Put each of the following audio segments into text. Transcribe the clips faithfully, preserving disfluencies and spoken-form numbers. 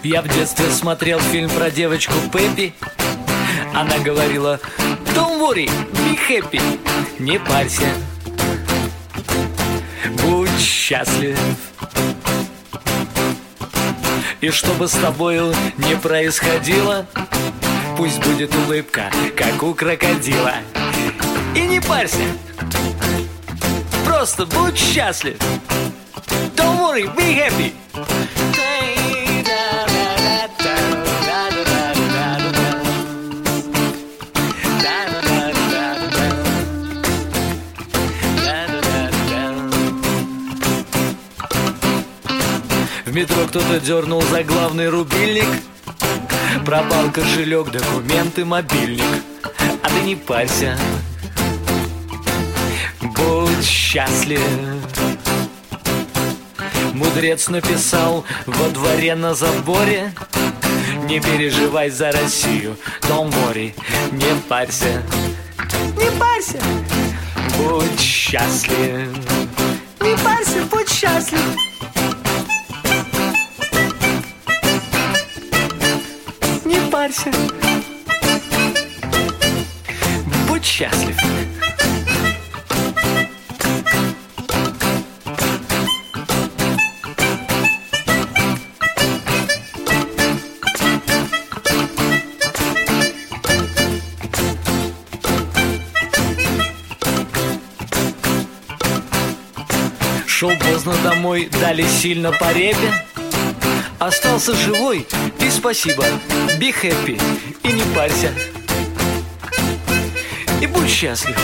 Я в детстве смотрел фильм про девочку Пеппи. Она говорила: don't worry, be happy. Не парься, будь счастлив. И что бы с тобою ни происходило, пусть будет улыбка, как у крокодила. И не парься, просто будь счастлив. Don't worry, be happy. В метро кто-то дернул за главный рубильник. Пропал кошелек, документы, мобильник. А ты не парься, будь счастлив. Мудрец написал во дворе на заборе: не переживай за Россию, don't worry, не парься. Не парься, будь счастлив. Не парься, будь счастлив. Не парься, будь счастлив. Шел поздно домой, дали сильно по репе. Остался живой, и спасибо, be happy. И не парься, и будь счастлив.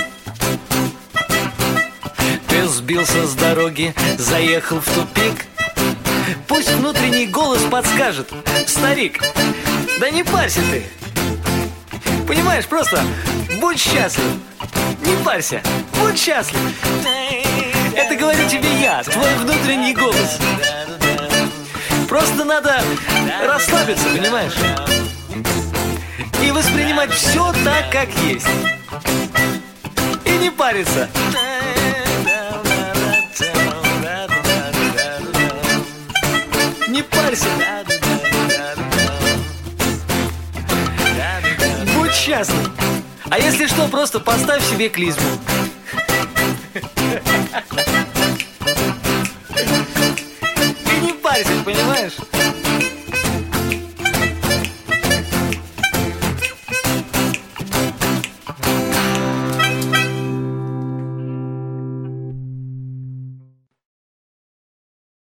Ты сбился с дороги, заехал в тупик. Пусть внутренний голос подскажет: старик, да не парься ты. Понимаешь, просто будь счастлив. Не парься, будь счастлив. Это говорю тебе я, твой внутренний голос. Просто надо расслабиться, понимаешь? И воспринимать все так, как есть. И не париться. Не парься. Будь счастлив. А если что, просто поставь себе клизму. И не парься, понимаешь?